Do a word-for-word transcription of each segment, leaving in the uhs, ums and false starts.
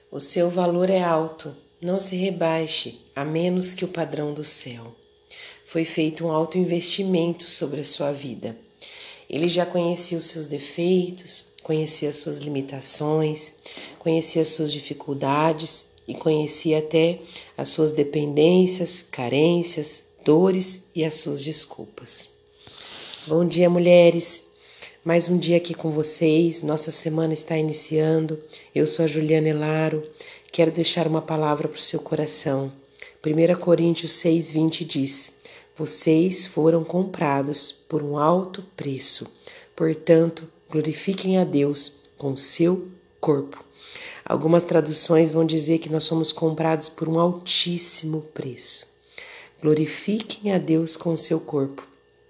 O seu valor é alto, não se rebaixe a menos que o padrão do céu. Foi feito um alto investimento sobre a sua vida. Ele já conhecia os seus defeitos, conhecia as suas limitações, conhecia as suas dificuldades e conhecia até as suas dependências, carências, dores e as suas desculpas. Bom dia, mulheres! Mais um dia aqui com vocês, nossa semana está iniciando. Eu sou a Juliana Elaro, quero deixar uma palavra para o seu coração. primeira Coríntios seis, vinte diz: vocês foram comprados por um alto preço, portanto, glorifiquem a Deus com o seu corpo. Algumas traduções vão dizer que nós somos comprados por um altíssimo preço. Glorifiquem a Deus com o seu corpo.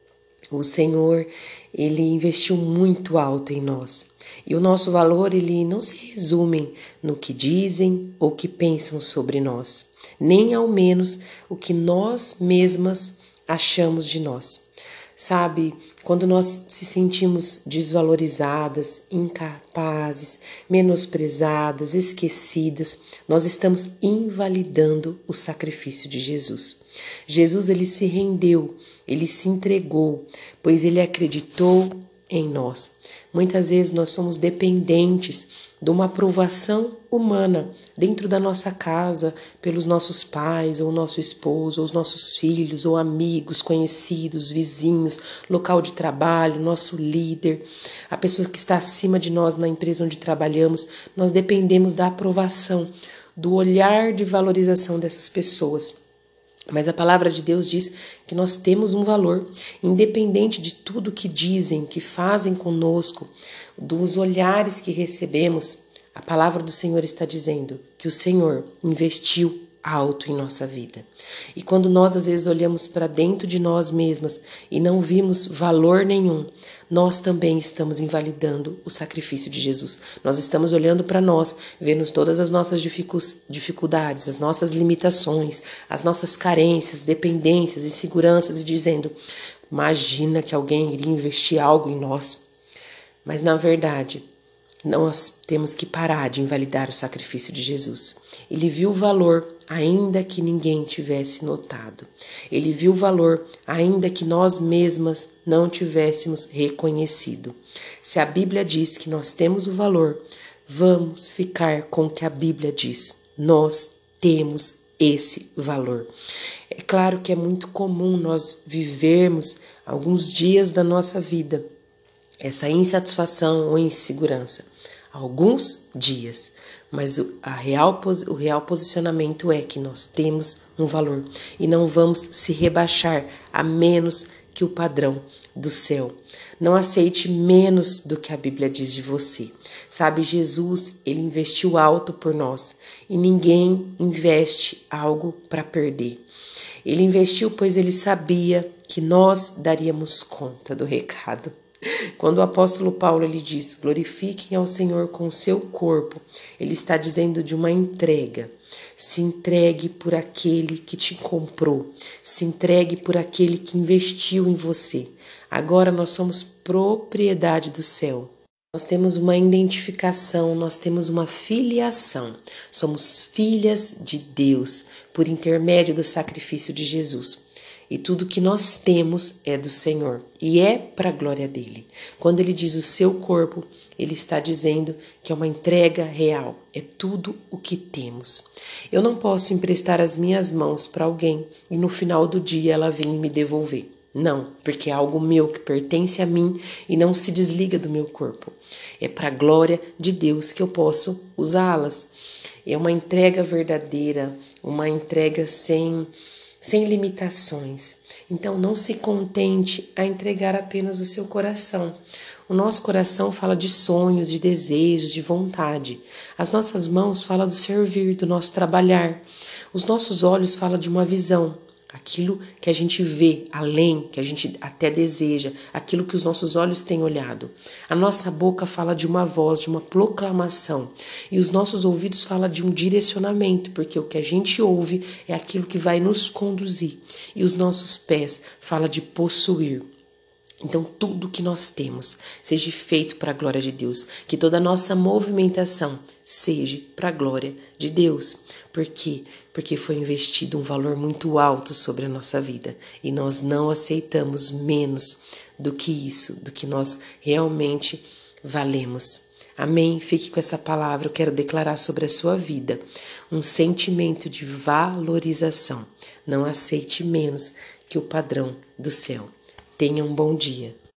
O Senhor, Ele investiu muito alto em nós. E o nosso valor, ele não se resume no que dizem ou que pensam sobre nós, nem ao menos o que nós mesmas achamos de nós. Sabe, quando nós se sentimos desvalorizadas, incapazes, menosprezadas, esquecidas, nós estamos invalidando o sacrifício de Jesus. Jesus, ele se rendeu, ele se entregou, pois ele acreditou em nós. Muitas vezes nós somos dependentes de uma aprovação humana dentro da nossa casa, pelos nossos pais, ou nosso esposo, ou os nossos filhos, ou amigos, conhecidos, vizinhos, local de trabalho, nosso líder, a pessoa que está acima de nós na empresa onde trabalhamos. Nós dependemos da aprovação, do olhar de valorização dessas pessoas. Mas a palavra de Deus diz que nós temos um valor, independente de tudo que dizem, que fazem conosco, dos olhares que recebemos. A palavra do Senhor está dizendo que o Senhor investiu alto em nossa vida. E quando nós às vezes olhamos para dentro de nós mesmas e não vimos valor nenhum, nós também estamos invalidando o sacrifício de Jesus. Nós estamos olhando para nós, vendo todas as nossas dificuldades, as nossas limitações, as nossas carências, dependências, inseguranças e dizendo: imagina que alguém iria investir algo em nós. Mas na verdade, nós temos que parar de invalidar o sacrifício de Jesus. Ele viu o valor, ainda que ninguém tivesse notado. Ele viu o valor, ainda que nós mesmas não tivéssemos reconhecido. Se a Bíblia diz que nós temos o valor, vamos ficar com o que a Bíblia diz. Nós temos esse valor. É claro que é muito comum nós vivermos alguns dias da nossa vida essa insatisfação ou insegurança. Alguns dias, mas o, a real, o real posicionamento é que nós temos um valor e não vamos se rebaixar a menos que o padrão do céu. Não aceite menos do que a Bíblia diz de você. Sabe, Jesus, ele investiu alto por nós e ninguém investe algo para perder. Ele investiu pois ele sabia que nós daríamos conta do recado. Quando o apóstolo Paulo ele diz: glorifiquem ao Senhor com o seu corpo, ele está dizendo de uma entrega. Se entregue por aquele que te comprou, se entregue por aquele que investiu em você. Agora nós somos propriedade do céu. Nós temos uma identificação, nós temos uma filiação. Somos filhas de Deus por intermédio do sacrifício de Jesus. E tudo que nós temos é do Senhor e é para a glória dele. Quando ele diz o seu corpo, ele está dizendo que é uma entrega real, é tudo o que temos. Eu não posso emprestar as minhas mãos para alguém e no final do dia ela vir me devolver. Não, porque é algo meu que pertence a mim e não se desliga do meu corpo. É para a glória de Deus que eu posso usá-las. É uma entrega verdadeira, uma entrega sem... sem limitações. Então não se contente a entregar apenas o seu coração. O nosso coração fala de sonhos, de desejos, de vontade. As nossas mãos falam do servir, do nosso trabalhar. Os nossos olhos falam de uma visão. Aquilo que a gente vê além, que a gente até deseja, aquilo que os nossos olhos têm olhado. A nossa boca fala de uma voz, de uma proclamação. E os nossos ouvidos falam de um direcionamento, porque o que a gente ouve é aquilo que vai nos conduzir. E os nossos pés falam de possuir. Então, tudo que nós temos seja feito para a glória de Deus. Que toda a nossa movimentação seja para a glória de Deus. Por quê? Porque foi investido um valor muito alto sobre a nossa vida. E nós não aceitamos menos do que isso, do que nós realmente valemos. Amém? Fique com essa palavra. Eu quero declarar sobre a sua vida um sentimento de valorização. Não aceite menos que o padrão do céu. Tenha um bom dia.